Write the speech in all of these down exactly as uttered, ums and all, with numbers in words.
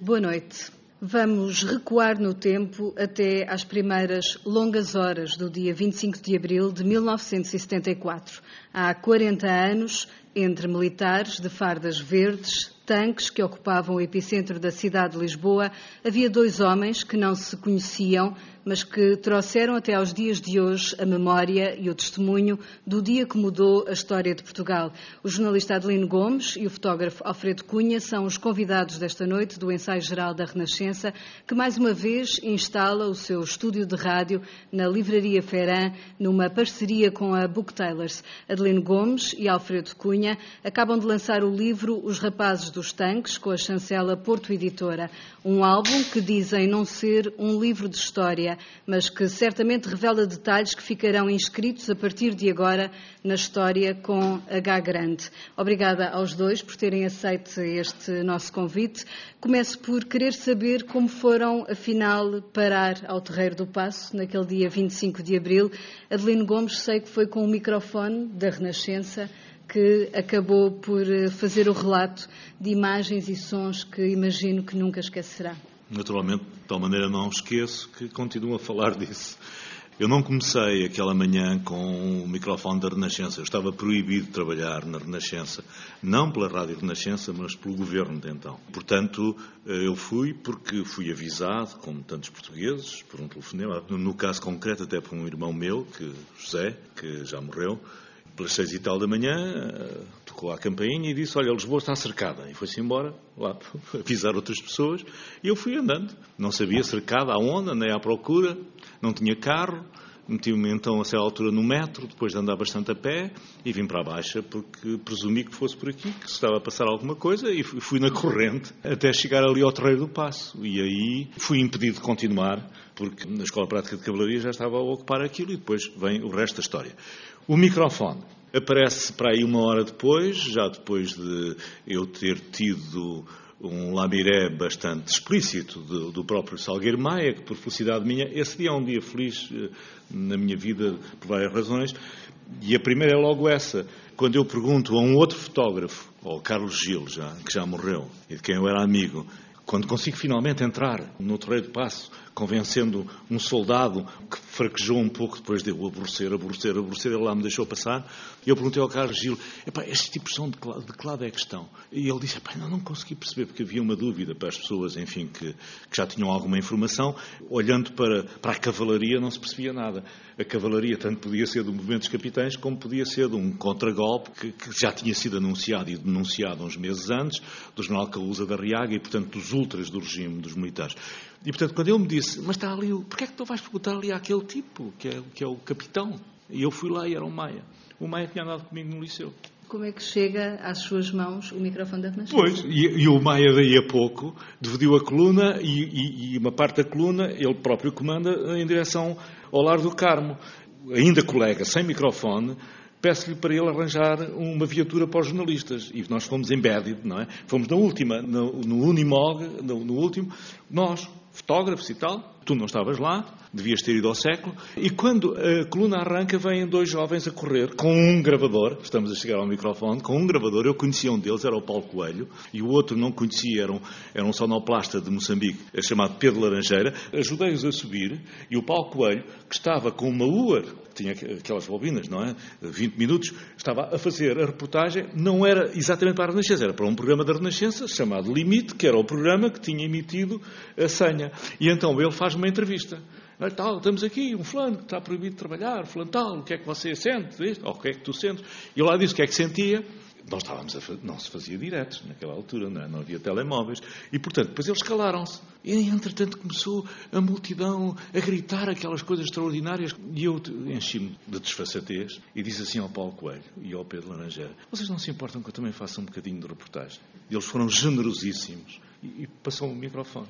Boa noite. Vamos recuar no tempo até às primeiras longas horas do dia vinte e cinco de abril de mil novecentos e setenta e quatro. Há quarenta anos, entre militares de fardas verdes, tanques que ocupavam o epicentro da cidade de Lisboa, havia dois homens que não se conheciam, mas que trouxeram até aos dias de hoje a memória e o testemunho do dia que mudou a história de Portugal. O jornalista Adelino Gomes e o fotógrafo Alfredo Cunha são os convidados desta noite do Ensaio Geral da Renascença, que mais uma vez instala o seu estúdio de rádio na Livraria Ferran, numa parceria com a Booktailers. Adelino Gomes e Alfredo Cunha acabam de lançar o livro Os Rapazes dos Tanques, com a chancela Porto Editora. Um álbum que dizem não ser um livro de história, mas que certamente revela detalhes que ficarão inscritos a partir de agora na história com H grande. Obrigada aos dois por terem aceito este nosso convite. Começo por querer saber como foram, afinal, parar ao Terreiro do Paço, naquele dia vinte e cinco de abril. Adelino Gomes, sei que foi com o microfone da Renascença que acabou por fazer o relato de imagens e sons que imagino que nunca esquecerá. Naturalmente, de tal maneira não esqueço que continuo a falar disso. Eu não comecei aquela manhã com o microfone da Renascença. Eu estava proibido de trabalhar na Renascença, não pela Rádio Renascença, mas pelo governo de então. Portanto, eu fui porque fui avisado, como tantos portugueses, por um telefonema. No caso concreto, até por um irmão meu, que, José, que já morreu. Pelas seis e tal da manhã, tocou a campainha e disse, olha, Lisboa está cercada. E foi-se embora, lá, avisar outras pessoas. E eu fui andando. Não sabia cercada aonde, andei à procura, não tinha carro. Meti-me então a certa altura no metro, depois de andar bastante a pé, e vim para a Baixa, porque presumi que fosse por aqui, que se estava a passar alguma coisa, e fui na corrente até chegar ali ao Terreiro do Paço. E aí fui impedido de continuar, porque na Escola Prática de Cavalaria já estava a ocupar aquilo, e depois vem o resto da história. O microfone aparece para aí uma hora depois, já depois de eu ter tido um lamiré bastante explícito do, do próprio Salgueiro Maia, que por felicidade minha, esse dia é um dia feliz na minha vida por várias razões, e a primeira é logo essa. Quando eu pergunto a um outro fotógrafo, ao Carlos Gil, já, que já morreu, e de quem eu era amigo, quando consigo finalmente entrar no Terreiro do Paço, convencendo um soldado que fraquejou um pouco depois de eu aborrecer, aborrecer, aborrecer, ele lá me deixou passar, e eu perguntei ao Carlos Gil, epá, estes tipos são de que, de que lado é que estão? E ele disse, epá, não, não consegui perceber, porque havia uma dúvida para as pessoas, enfim, que, que já tinham alguma informação. Olhando para, para a cavalaria não se percebia nada. A cavalaria tanto podia ser do movimento dos capitães, como podia ser de um contragolpe que, que já tinha sido anunciado e denunciado uns meses antes, do general Calusa da Riaga e, portanto, dos ultras do regime dos militares. E, portanto, quando ele me disse, mas está ali, porquê é que tu vais perguntar ali àquele tipo, que é, que é o capitão? E eu fui lá e era o Maia. O Maia tinha andado comigo no liceu. Como é que chega às suas mãos o microfone da Renascença? Pois, e, e o Maia daí a pouco dividiu a coluna e, e, e uma parte da coluna ele próprio comanda em direção ao Lar do Carmo. Ainda colega, sem microfone, peço-lhe para ele arranjar uma viatura para os jornalistas. E nós fomos embedded, não é? Fomos na última, no, no Unimog, no, no último, nós, fotógrafos e tal. Tu não estavas lá, devias ter ido ao século. E quando a coluna arranca, vêm dois jovens a correr com um gravador. Estamos a chegar ao microfone. Com um gravador, eu conhecia um deles, era o Paulo Coelho. E o outro não conhecia, era um, era um sonoplasta de Moçambique, chamado Pedro Laranjeira. Ajudei-os a subir. E o Paulo Coelho, que estava com uma U A R, tinha aquelas bobinas, não é? vinte minutos, estava a fazer a reportagem. Não era exatamente para a Renascença, era para um programa da Renascença, chamado Limite, que era o programa que tinha emitido a senha. E então ele faz uma entrevista. Tal, estamos aqui, um fulano que está proibido de trabalhar, fulano tal, o que é que você sente? Isto? Ou o que é que tu sentes? E eu lá disse o que é que sentia. Nós estávamos a fazer, não se fazia diretos naquela altura, não, é? Não havia telemóveis. E, portanto, depois eles calaram-se. E, entretanto, começou a multidão a gritar aquelas coisas extraordinárias. E eu enchi-me de desfaçatez e disse assim ao Paulo Coelho e ao Pedro Laranjeira, vocês não se importam que eu também faça um bocadinho de reportagem? E eles foram generosíssimos. E, e passou o microfone.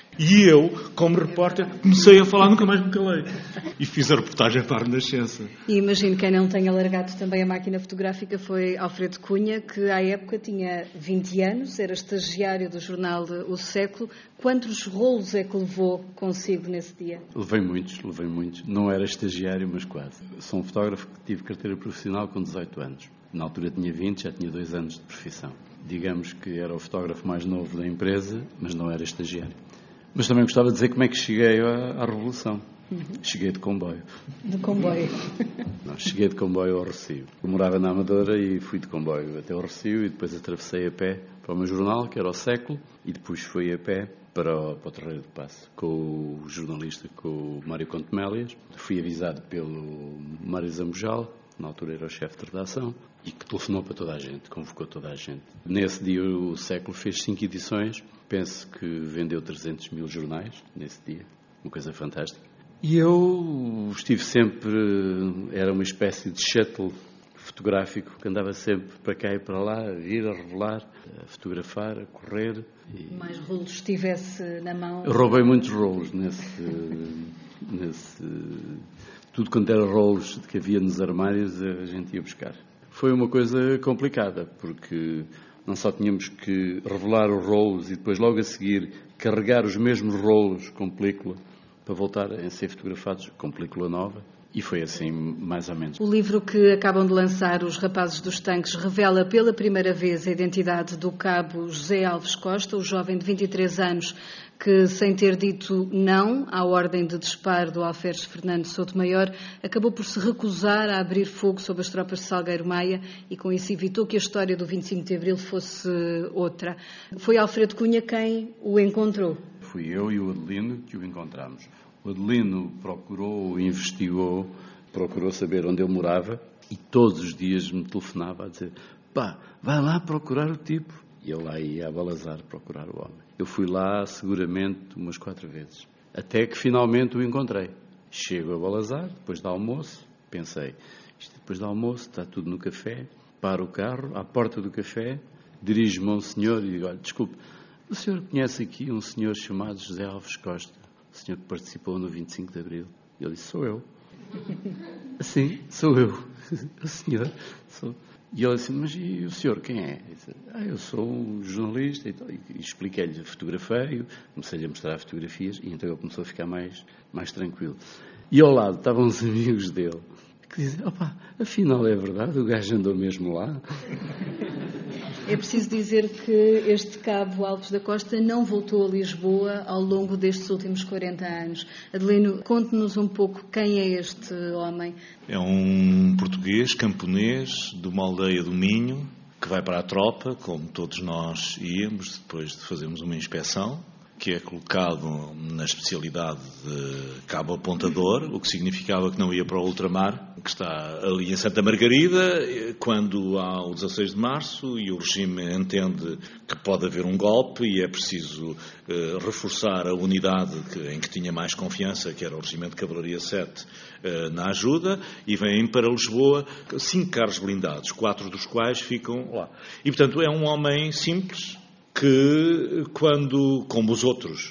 E eu, como repórter, comecei a falar, nunca mais me calei. E fiz a reportagem para a Renascença. E imagino que quem não tenha largado também a máquina fotográfica foi Alfredo Cunha, que à época tinha vinte anos, era estagiário do jornal O Século. Quantos rolos é que levou consigo nesse dia? Levei muitos, levei muitos. Não era estagiário, mas quase. Sou um fotógrafo que tive carteira profissional com dezoito anos. Na altura tinha vinte, já tinha dois anos de profissão. Digamos que era o fotógrafo mais novo da empresa, mas não era estagiário. Mas também gostava de dizer como é que cheguei à, à Revolução. Uhum. Cheguei de comboio. De comboio? Não, cheguei de comboio ao Recio. Eu morava na Amadora e fui de comboio até ao Recio e depois atravessei a pé para o meu jornal, que era o Século, e depois fui a pé para o, para o Terreiro do Paço, com o jornalista, com o Mário Contemélias. Fui avisado pelo Mário Zambojal, na altura era o chefe de redação, e que telefonou para toda a gente, convocou toda a gente. Nesse dia o Século fez cinco edições, penso que vendeu trezentos mil jornais nesse dia, uma coisa fantástica. E eu estive sempre, era uma espécie de shuttle fotográfico que andava sempre para cá e para lá, a vir, a revelar, a fotografar, a correr. E mais rolos estivesse na mão? Eu roubei muitos rolos nesse... nesse tudo quanto era rolos que havia nos armários, a gente ia buscar. Foi uma coisa complicada, porque não só tínhamos que revelar os rolos e depois logo a seguir carregar os mesmos rolos com película para voltar a ser fotografados com película nova. E foi assim, mais ou menos. O livro que acabam de lançar, Os Rapazes dos Tanques, revela pela primeira vez a identidade do cabo José Alves Costa, o jovem de vinte e três anos que, sem ter dito não à ordem de disparo do alferes Fernando Soutomaior, acabou por se recusar a abrir fogo sobre as tropas de Salgueiro Maia e com isso evitou que a história do vinte e cinco de Abril fosse outra. Foi Alfredo Cunha quem o encontrou. Fui eu e o Adelino que o encontramos. O Adelino procurou, investigou, procurou saber onde eu morava e todos os dias me telefonava a dizer: pá, vai lá procurar o tipo. E eu lá ia a Balazar procurar o homem. Eu fui lá seguramente umas quatro vezes, até que finalmente o encontrei. Chego a Balazar, depois do almoço, pensei, isto depois do almoço, está tudo no café, paro o carro, à porta do café, dirijo-me a um senhor e digo: olha, desculpe, o senhor conhece aqui um senhor chamado José Alves Costa? O senhor que participou no vinte e cinco de Abril. E ele disse: sou eu. Sim, sou eu. O senhor. Sou. E ele disse: mas e o senhor quem é? Eu disse: ah, eu sou um jornalista. E, e expliquei-lhe, fotografei, comecei-lhe a mostrar fotografias e então ele começou a ficar mais, mais tranquilo. E ao lado estavam os amigos dele que dizem: opá, afinal é verdade, o gajo andou mesmo lá. É preciso dizer que este cabo Alves da Costa não voltou a Lisboa ao longo destes últimos quarenta anos. Adelino, conte-nos um pouco quem é este homem. É um português, camponês, de uma aldeia do Minho, que vai para a tropa, como todos nós íamos, depois de fazermos uma inspeção, que é colocado na especialidade de cabo apontador, o que significava que não ia para o ultramar, que está ali em Santa Margarida, quando há o dezasseis de março e o regime entende que pode haver um golpe e é preciso eh, reforçar a unidade que, em que tinha mais confiança, que era o Regimento de Cavalaria sete, eh, na ajuda, e vêm para Lisboa cinco carros blindados, quatro dos quais ficam lá. E, portanto, é um homem simples, que, quando, como os outros,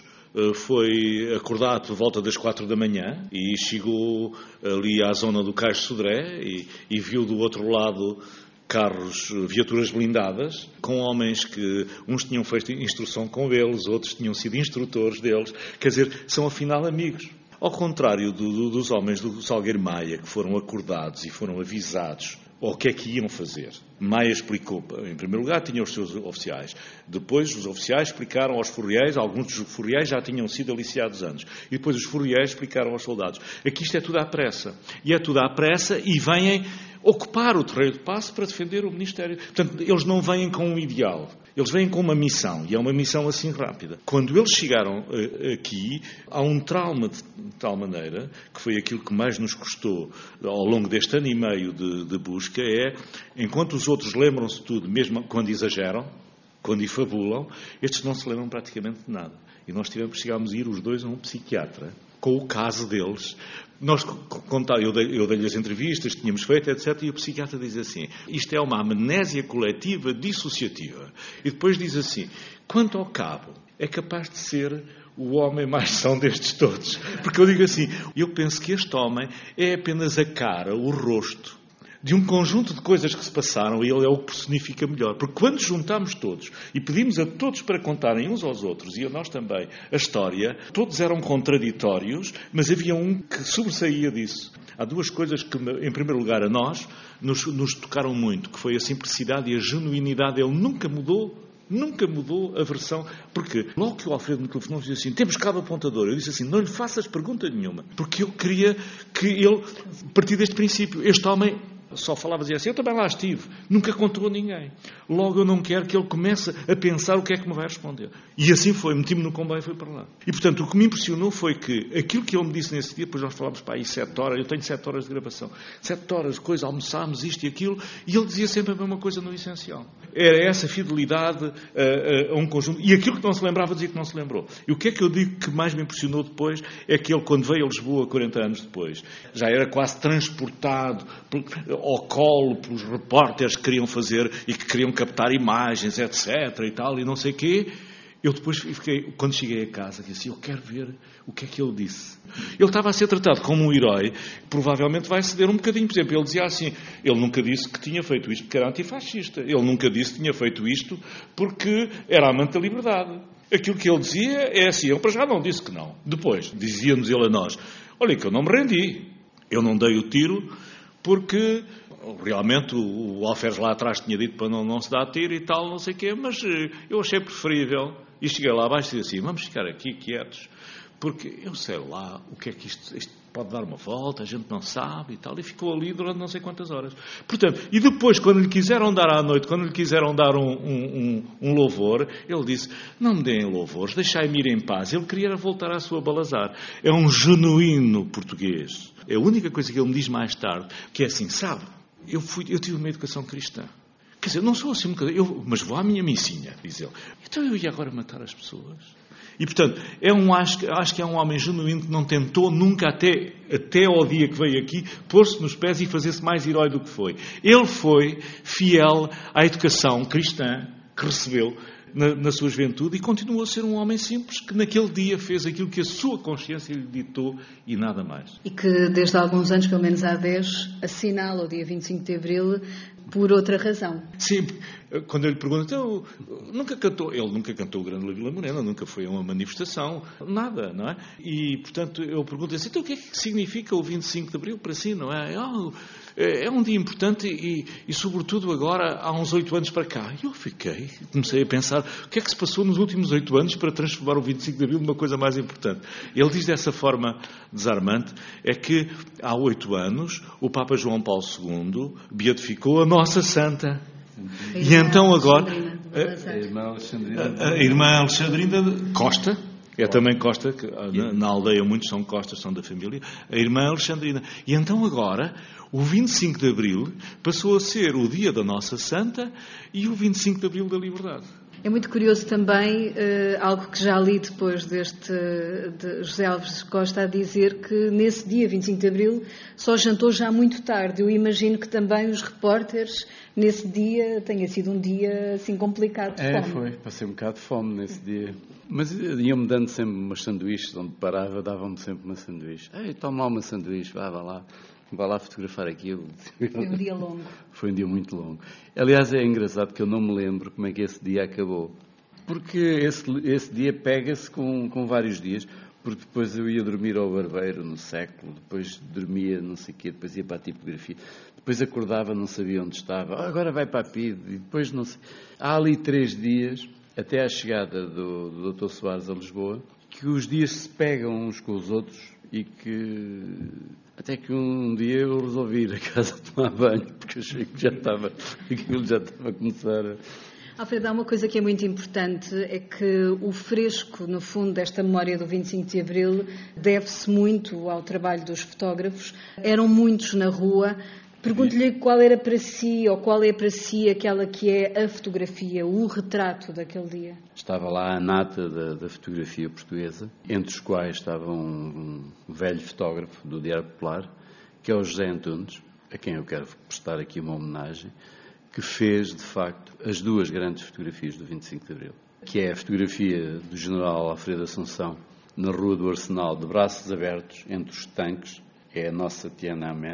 foi acordado por volta das quatro da manhã e chegou ali à zona do Cais de Sodré e, e viu do outro lado carros, viaturas blindadas, com homens que uns tinham feito instrução com eles, outros tinham sido instrutores deles, quer dizer, são afinal amigos. Ao contrário do, do, dos homens do Salgueiro Maia, que foram acordados e foram avisados o que é que iam fazer. Maia explicou, em primeiro lugar, tinha os seus oficiais. Depois, os oficiais explicaram aos furriéis, alguns dos furriéis já tinham sido aliciados antes. E depois os furriéis explicaram aos soldados. Aqui isto é tudo à pressa. E é tudo à pressa e vêm ocupar o Terreiro do Paço para defender o Ministério. Portanto, eles não vêm com um ideal. Eles vêm com uma missão, e é uma missão assim rápida. Quando eles chegaram uh, aqui, há um trauma de, de tal maneira, que foi aquilo que mais nos custou ao longo deste ano e meio de, de busca, é, enquanto os outros lembram-se de tudo, mesmo quando exageram, quando difabulam, estes não se lembram praticamente de nada. E nós tivemos, chegámos a ir os dois a um psiquiatra, com o caso deles. Nós, eu dei-lhe eu dei as entrevistas que tínhamos feito, etcétera, e o psiquiatra diz assim: isto é uma amnésia coletiva dissociativa. E depois diz assim: quanto ao cabo, é capaz de ser o homem mais são destes todos. Porque eu digo assim, eu penso que este homem é apenas a cara, o rosto de um conjunto de coisas que se passaram, e ele é o que personifica melhor. Porque quando juntámos todos e pedimos a todos para contarem uns aos outros, e a nós também, a história, todos eram contraditórios, mas havia um que sobressaía disso. Há duas coisas que, em primeiro lugar, a nós, nos, nos tocaram muito, que foi a simplicidade e a genuinidade. Ele nunca mudou. Nunca mudou a versão, porque logo que o Alfredo me telefonou, disse assim, temos cabo apontador. Eu disse assim, não lhe faças pergunta nenhuma, porque eu queria que ele, a partir deste princípio, este homem só falava, dizia assim, eu também lá estive, nunca contou a ninguém. Logo eu não quero que ele comece a pensar o que é que me vai responder. E assim foi, meti-me no comboio e fui para lá. E portanto o que me impressionou foi que aquilo que ele me disse nesse dia, depois nós falámos para aí sete horas, eu tenho sete horas de gravação, sete horas de coisa, almoçámos isto e aquilo, e ele dizia sempre a mesma coisa no essencial. Era essa fidelidade a, a, a um conjunto, e aquilo que não se lembrava dizia que não se lembrou. E o que é que eu digo que mais me impressionou depois, é que ele, quando veio a Lisboa, quarenta anos depois, já era quase transportado ao colo pelos repórteres que queriam fazer e que queriam captar imagens, etcétera e tal, e não sei o quê. Eu depois fiquei, quando cheguei a casa, disse assim, eu quero ver o que é que ele disse. Ele estava a ser tratado como um herói, provavelmente vai ceder um bocadinho. Por exemplo, ele dizia assim, ele nunca disse que tinha feito isto porque era antifascista. Ele nunca disse que tinha feito isto porque era amante da liberdade. Aquilo que ele dizia é assim, eu para já não disse que não. Depois, dizia-nos ele a nós, olha que eu não me rendi. Eu não dei o tiro porque realmente o Alferes lá atrás tinha dito para não, não se dar tiro e tal, não sei o quê, mas eu achei preferível. E cheguei lá abaixo e disse assim, vamos ficar aqui quietos, porque eu sei lá o que é que isto, isto pode dar uma volta, a gente não sabe e tal. E ficou ali durante não sei quantas horas. Portanto, e depois, quando lhe quiseram dar à noite, quando lhe quiseram dar um, um, um, um louvor, ele disse, não me deem louvores, deixai-me ir em paz. Ele queria voltar à sua Balazar. É um genuíno português. É a única coisa que ele me diz mais tarde, que é assim, sabe, eu, fui, eu tive uma educação cristã. Quer dizer, não sou assim um bocadinho, eu, mas vou à minha missinha, diz ele. Então eu ia agora matar as pessoas. E, portanto, é um, acho, acho que é um homem genuíno que não tentou nunca, até, até ao dia que veio aqui, pôr-se nos pés e fazer-se mais herói do que foi. Ele foi fiel à educação cristã que recebeu na, na sua juventude e continuou a ser um homem simples que naquele dia fez aquilo que a sua consciência lhe ditou e nada mais. E que desde há alguns anos, pelo menos há dez, assinala o dia vinte e cinco de Abril por outra razão. Sim, quando eu lhe pergunto, então, nunca cantou, ele nunca cantou o Grande Vila Morena, nunca foi a uma manifestação, nada, não é? E, portanto, eu pergunto assim, então o que é que significa o vinte e cinco de Abril para si, não é? Oh, é um dia importante e, e, sobretudo, agora, há uns oito anos para cá. E eu fiquei, comecei a pensar, o que é que se passou nos últimos oito anos para transformar o vinte e cinco de Abril numa coisa mais importante? Ele diz dessa forma desarmante, é que há oito anos o Papa João Paulo segundo beatificou a nossa Santa. A e então agora a, a irmã Alexandrina, a, a irmã Alexandrina Costa, é também Costa, que na, na aldeia muitos são Costas, são da família, a irmã Alexandrina. E então agora o vinte e cinco de Abril passou a ser o dia da nossa Santa e o vinte e cinco de Abril da Liberdade. É muito curioso também, uh, algo que já li depois deste de José Alves Costa a dizer que nesse dia vinte e cinco de Abril só jantou já muito tarde. Eu imagino que também os repórteres nesse dia tenha sido um dia assim complicado de fome. É, foi. Passei um bocado de fome nesse dia. Mas iam-me dando sempre umas sanduíches, onde parava davam-me sempre uma sanduíche. Ei, toma lá uma sanduíche, vá, vá lá. Vá lá fotografar aquilo. Foi um dia longo. Foi um dia muito longo. Aliás, é engraçado que eu não me lembro como é que esse dia acabou. Porque esse, esse dia pega-se com, com vários dias. Porque depois eu ia dormir ao barbeiro no século, depois dormia não sei o quê, depois ia para a tipografia, depois acordava, não sabia onde estava, ah, agora vai para a P I D, e depois não sei. Há ali três dias, até à chegada do, do doutor Soares a Lisboa, que os dias se pegam uns com os outros e que até que um dia eu resolvi ir a casa tomar banho, porque achei que já estava, aquilo já estava a começar a... Alfredo, há uma coisa que é muito importante, é que o fresco, no fundo, desta memória do vinte e cinco de Abril deve-se muito ao trabalho dos fotógrafos. Eram muitos na rua. Pergunto-lhe qual era para si, ou qual é para si aquela que é a fotografia, o retrato daquele dia. Estava lá a nata da, da fotografia portuguesa, entre os quais estava um, um velho fotógrafo do Diário Popular, que é o José Antunes, a quem eu quero prestar aqui uma homenagem, que fez, de facto, as duas grandes fotografias do vinte e cinco de Abril, que é a fotografia do general Alfredo Assunção na Rua do Arsenal, de braços abertos, entre os tanques, é a nossa Tiananmen,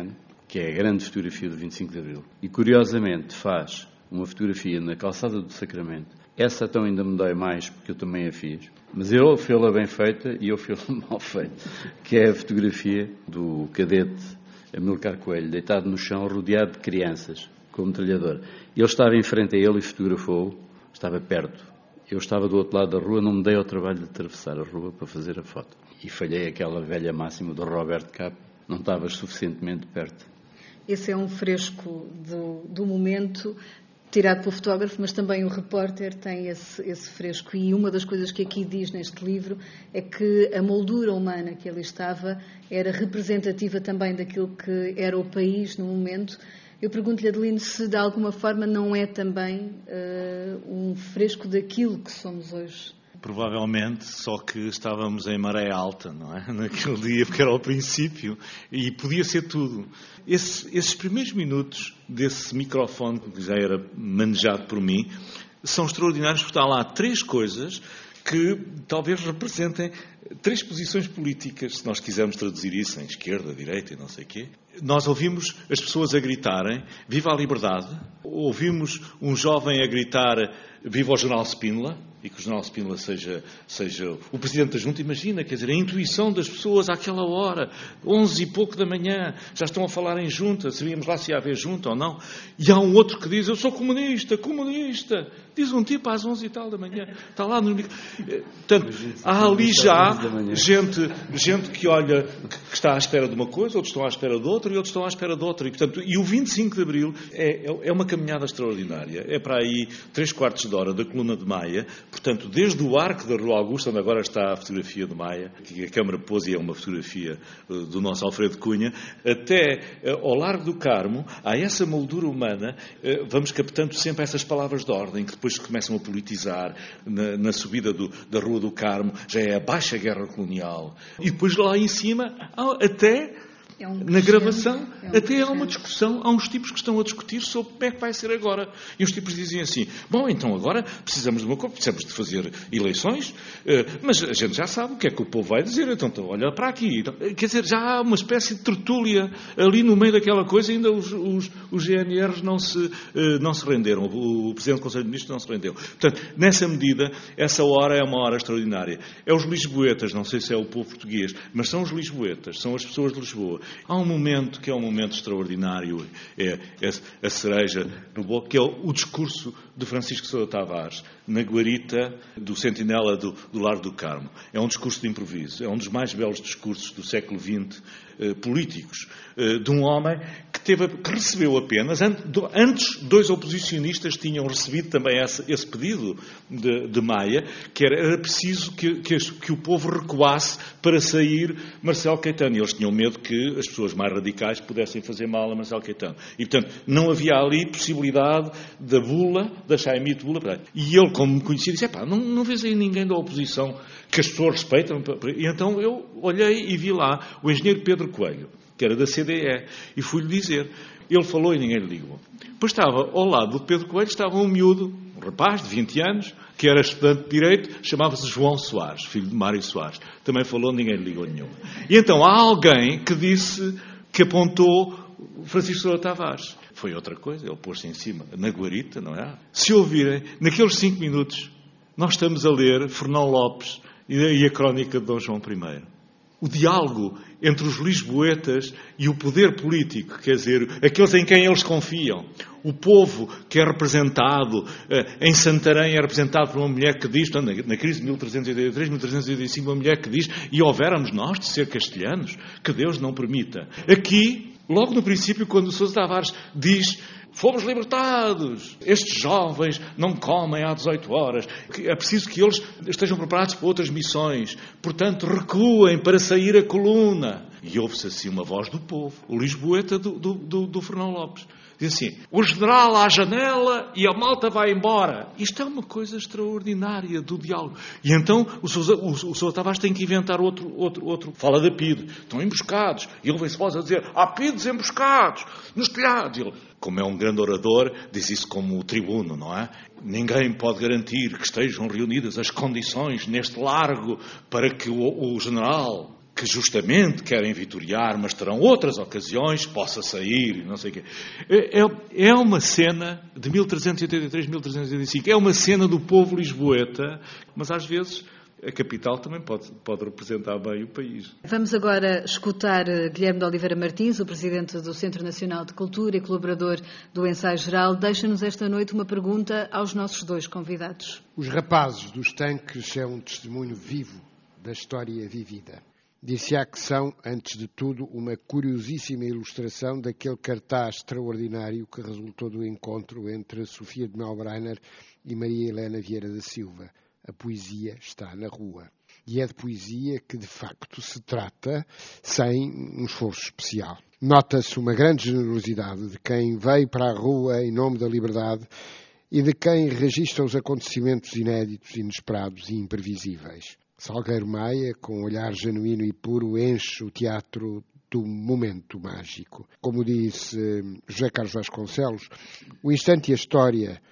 que é a grande fotografia do vinte e cinco de Abril. E, curiosamente, faz uma fotografia na Calçada do Sacramento. Essa então ainda me dói mais, porque eu também a fiz. Mas eu fê-la bem feita e eu fê-la mal feita, que é a fotografia do cadete Amílcar Coelho, deitado no chão, rodeado de crianças, com metralhadora. Ele estava em frente a ele e fotografou-o, estava perto. Eu estava do outro lado da rua, não me dei ao trabalho de atravessar a rua para fazer a foto. E falhei aquela velha máxima do Roberto Capo, não estavas suficientemente perto. Esse é um fresco do, do momento, tirado pelo fotógrafo, mas também o repórter tem esse, esse fresco. E uma das coisas que aqui diz neste livro é que a moldura humana que ali estava era representativa também daquilo que era o país no momento. Eu pergunto-lhe, Adelino, se de alguma forma não é também uh, um fresco daquilo que somos hoje. Provavelmente, só que estávamos em maré alta, não é? Naquele dia, porque era ao princípio, e podia ser tudo. Esse, esses primeiros minutos desse microfone, que já era manejado por mim, são extraordinários, porque está lá três coisas que talvez representem três posições políticas, se nós quisermos traduzir isso em esquerda, direita e não sei o quê. Nós ouvimos as pessoas a gritarem "Viva a liberdade", ouvimos um jovem a gritar "Viva o General Spínola", e que o General Spínola seja, seja o Presidente da Junta. Imagina, quer dizer, a intuição das pessoas àquela hora, onze e pouco da manhã, já estão a falar em junta, sabíamos lá se ia haver junta ou não. E há um outro que diz: "Eu sou comunista, comunista", diz um tipo às onze e tal da manhã, está lá no... Portanto, há ali já gente, gente que olha, que está à espera de uma coisa, outros estão à espera de outra e outros estão à espera de outra. E, portanto, e o vinte e cinco de Abril é, é uma caminhada extraordinária. É para aí três quartos de hora da coluna de Maia. Portanto, desde o arco da Rua Augusta, onde agora está a fotografia de Maia, que a Câmara pôs e é uma fotografia uh, do nosso Alfredo Cunha, até uh, ao Largo do Carmo, há essa moldura humana, uh, vamos captando sempre essas palavras de ordem, que depois começam a politizar na, na subida do, da Rua do Carmo, já é a baixa guerra colonial. E depois lá em cima, até... É um na gravação, é um até há uma discussão, há uns tipos que estão a discutir sobre como é que vai ser agora. E uns tipos dizem assim: bom, então agora precisamos de uma coisa, precisamos de fazer eleições, mas a gente já sabe o que é que o povo vai dizer, então, então olha para aqui. Quer dizer, já há uma espécie de tertúlia ali no meio daquela coisa, ainda os, os, os G N Rs não se, não se renderam, o Presidente do Conselho de Ministros não se rendeu. Portanto, nessa medida, essa hora é uma hora extraordinária. É os lisboetas, não sei se é o povo português, mas são os lisboetas, são as pessoas de Lisboa. Há um momento que é um momento extraordinário, é, é a cereja no bolo, que é o, o discurso de Francisco Sousa Tavares, na guarita do Sentinela do, do Largo do Carmo. É um discurso de improviso, é um dos mais belos discursos do século vinte, eh, políticos, eh, de um homem que, teve, que recebeu apenas, antes, antes dois oposicionistas tinham recebido também esse, esse pedido de, de Maia, que era, era preciso que, que, que o povo recuasse para sair Marcelo Caetano. E eles tinham medo que as pessoas mais radicais pudessem fazer mal a Marcelo Caetano. E, portanto, não havia ali possibilidade da bula, da Chaimite bula. E ele, como me conhecia, disse: "Epá, não, não vês aí ninguém da oposição que as pessoas respeitam?" E então eu olhei e vi lá o engenheiro Pedro Coelho, que era da C D E, e fui-lhe dizer. Ele falou e ninguém lhe ligou. Depois estava, ao lado do Pedro Coelho, estava um miúdo, um rapaz de vinte anos, que era estudante de Direito, chamava-se João Soares, filho de Mário Soares. Também falou, ninguém lhe ligou nenhuma. E então há alguém que disse, que apontou Francisco Sousa Tavares. Foi outra coisa, ele pôs-se em cima, na guarita, não é? Se ouvirem, naqueles cinco minutos, nós estamos a ler Fernão Lopes e a crónica de Dom João I. O diálogo entre os lisboetas e o poder político, quer dizer, aqueles em quem eles confiam. O povo que é representado em Santarém é representado por uma mulher que diz, portanto, na crise de mil trezentos e oitenta e três, mil trezentos e oitenta e cinco, uma mulher que diz: "E houvéramos nós de ser castelhanos, que Deus não permita." Aqui, logo no princípio, quando o Sousa Tavares diz: "Fomos libertados, estes jovens não comem há dezoito horas, é preciso que eles estejam preparados para outras missões, portanto recuem para sair a coluna." E ouve-se assim uma voz do povo, o lisboeta do, do, do, do Fernão Lopes. Diz assim: "O general à janela e a malta vai embora." Isto é uma coisa extraordinária do diálogo. E então o Sousa, o, o Sousa Tavares tem que inventar outro, outro, outro. Fala da P I D. Estão emboscados. E ele vem-se voz a dizer: "Há P I Ds emboscados nos telhados." E ele, como é um grande orador, diz isso como o tribuno, não é? "Ninguém pode garantir que estejam reunidas as condições neste largo para que o, o general, que justamente querem vitoriar, mas terão outras ocasiões, possa sair e não sei o quê. É, é uma cena de mil trezentos e oitenta e três, mil trezentos e oitenta e cinco, é uma cena do povo lisboeta, mas às vezes a capital também pode, pode representar bem o país. Vamos agora escutar Guilherme de Oliveira Martins, o presidente do Centro Nacional de Cultura e colaborador do Ensaio Geral. Deixa-nos esta noite uma pergunta aos nossos dois convidados. Os rapazes dos tanques são um testemunho vivo da história vivida. Dir-se-á que são, antes de tudo, uma curiosíssima ilustração daquele cartaz extraordinário que resultou do encontro entre Sofia de Melbrenner e Maria Helena Vieira da Silva. A poesia está na rua. E é de poesia que, de facto, se trata sem um esforço especial. Nota-se uma grande generosidade de quem veio para a rua em nome da liberdade e de quem registra os acontecimentos inéditos, inesperados e imprevisíveis. Salgueiro Maia, com um olhar genuíno e puro, enche o teatro do momento mágico. Como disse José Carlos Vasconcelos, o instante e a história,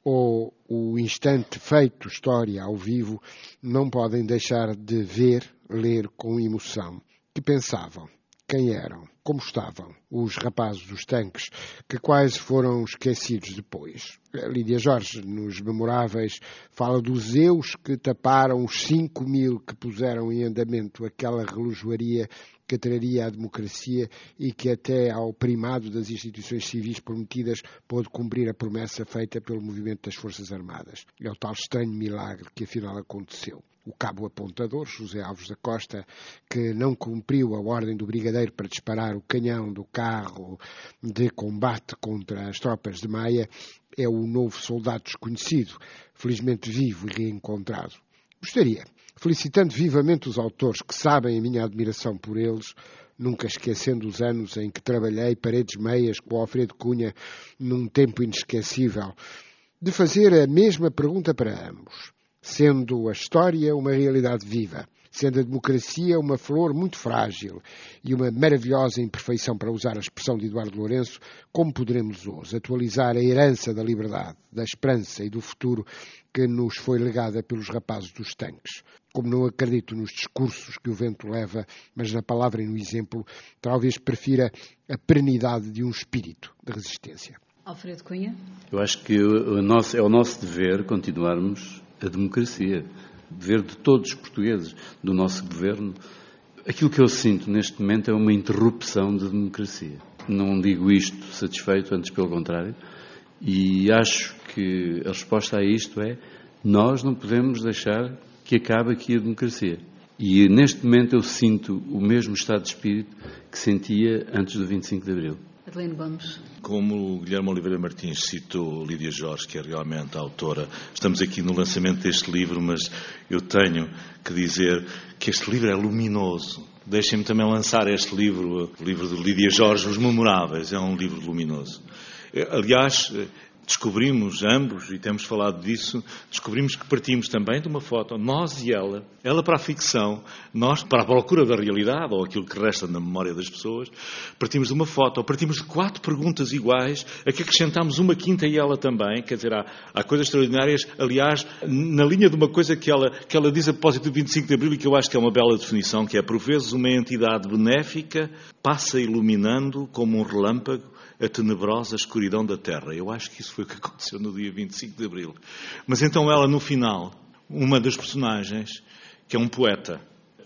ou o instante feito história ao vivo, não podem deixar de ver, ler com emoção. Que pensavam? Quem eram? Como estavam os rapazes dos tanques, que quase foram esquecidos depois? Lídia Jorge, nos Memoráveis, fala dos eus que taparam os cinco mil que puseram em andamento aquela relojoaria que traria a democracia e que até ao primado das instituições civis prometidas pôde cumprir a promessa feita pelo movimento das Forças Armadas. É o tal estranho milagre que afinal aconteceu. O cabo apontador, José Alves da Costa, que não cumpriu a ordem do brigadeiro para disparar o canhão do carro de combate contra as tropas de Maia, é o novo soldado desconhecido, felizmente vivo e reencontrado. Gostaria, felicitando vivamente os autores que sabem a minha admiração por eles, nunca esquecendo os anos em que trabalhei paredes meias com o Alfredo Cunha num tempo inesquecível, de fazer a mesma pergunta para ambos. Sendo a história uma realidade viva, sendo a democracia uma flor muito frágil e uma maravilhosa imperfeição, para usar a expressão de Eduardo Lourenço, como poderemos hoje atualizar a herança da liberdade, da esperança e do futuro que nos foi legada pelos rapazes dos tanques? Como não acredito nos discursos que o vento leva, mas na palavra e no exemplo, talvez prefira a perenidade de um espírito de resistência. Alfredo Cunha? Eu acho que o nosso, é o nosso dever continuarmos a democracia, dever de todos os portugueses, do nosso governo. Aquilo que eu sinto neste momento é uma interrupção da democracia. Não digo isto satisfeito, antes pelo contrário, e acho que a resposta a isto é: nós não podemos deixar que acabe aqui a democracia. E neste momento eu sinto o mesmo estado de espírito que sentia antes do vinte e cinco de Abril. Adelino Gomes. Como o Guilherme Oliveira Martins citou Lídia Jorge, que é realmente a autora, estamos aqui no lançamento deste livro, mas eu tenho que dizer que este livro é luminoso. Deixem-me também lançar este livro, o livro de Lídia Jorge, Os Memoráveis, é um livro luminoso. Aliás, descobrimos ambos, e temos falado disso, descobrimos que partimos também de uma foto, nós e ela, ela para a ficção, nós para a procura da realidade, ou aquilo que resta na memória das pessoas, partimos de uma foto, ou partimos de quatro perguntas iguais, a que acrescentámos uma quinta e ela também, quer dizer, há, há coisas extraordinárias, aliás, na linha de uma coisa que ela, que ela diz a propósito do vinte e cinco de Abril, e que eu acho que é uma bela definição, que é, por vezes, uma entidade benéfica passa iluminando como um relâmpago a tenebrosa escuridão da terra. Eu acho que isso foi o que aconteceu no dia vinte e cinco de Abril. Mas então ela, no final, uma das personagens, que é um poeta,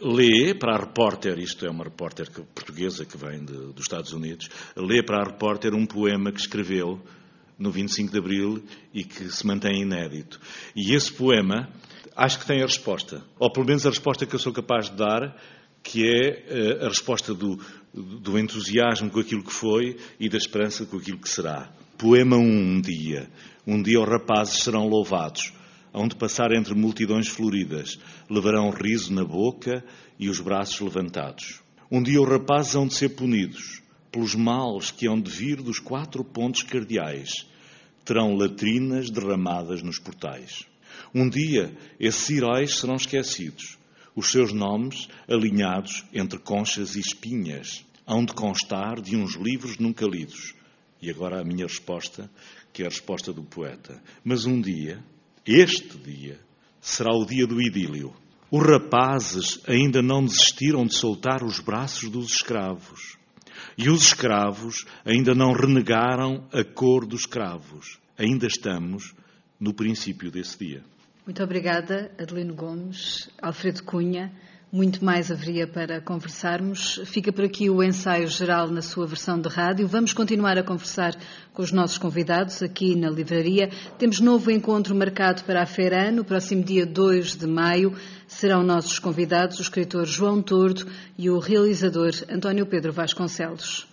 lê para a repórter, isto é uma repórter portuguesa que vem de, dos Estados Unidos, lê para a repórter um poema que escreveu no vinte e cinco de Abril e que se mantém inédito. E esse poema, acho que tem a resposta, ou pelo menos a resposta que eu sou capaz de dar, que é a resposta do, do entusiasmo com aquilo que foi e da esperança com aquilo que será. Poema um, um dia. Um dia os rapazes serão louvados, hão de passar entre multidões floridas, levarão riso na boca e os braços levantados. Um dia os rapazes hão de ser punidos pelos males que hão de vir dos quatro pontos cardeais. Terão latrinas derramadas nos portais. Um dia esses heróis serão esquecidos, os seus nomes alinhados entre conchas e espinhas, hão de constar de uns livros nunca lidos. E agora a minha resposta, que é a resposta do poeta. Mas um dia, este dia, será o dia do idílio. Os rapazes ainda não desistiram de soltar os braços dos escravos. E os escravos ainda não renegaram a cor dos escravos. Ainda estamos no princípio desse dia. Muito obrigada, Adelino Gomes, Alfredo Cunha. Muito mais haveria para conversarmos. Fica por aqui o ensaio geral na sua versão de rádio. Vamos continuar a conversar com os nossos convidados aqui na livraria. Temos novo encontro marcado para a Feira no próximo dia dois de maio. Serão nossos convidados o escritor João Tordo e o realizador António Pedro Vasconcelos.